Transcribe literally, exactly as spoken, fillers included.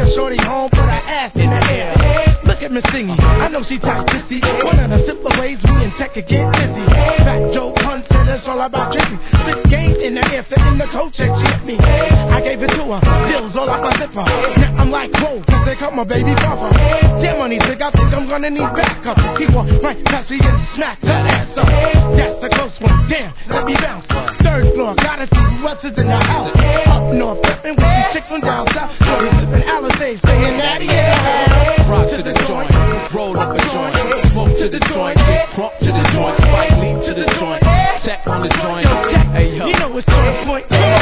a shorty home, put her ass in the air. Look at Miss Thingy, I know she tight pissy. One of the simpler ways me and Tech could get busy. Fat Joe Pun said it's all about Jizzy. Spit game in the air, in the toe check, she hit me. I gave it to her, deals all out my zipper. Now I'm like, whoa, cause they cut my baby papa. Damn money big, I think I'm gonna need backup. Keep on right past me and smack that ass up. That's a close one, damn, let me bounce. Third floor, got a few who else is in the house. Up north, flipping with these chicks from down south. Shorty sipping Alizé, saying natty, yeah. Rock to the joint, roll up a joint, smoke to the joint, get crunk to the joint, spike lead to the joint, tech on the joint. Hey yo, you know it's on point.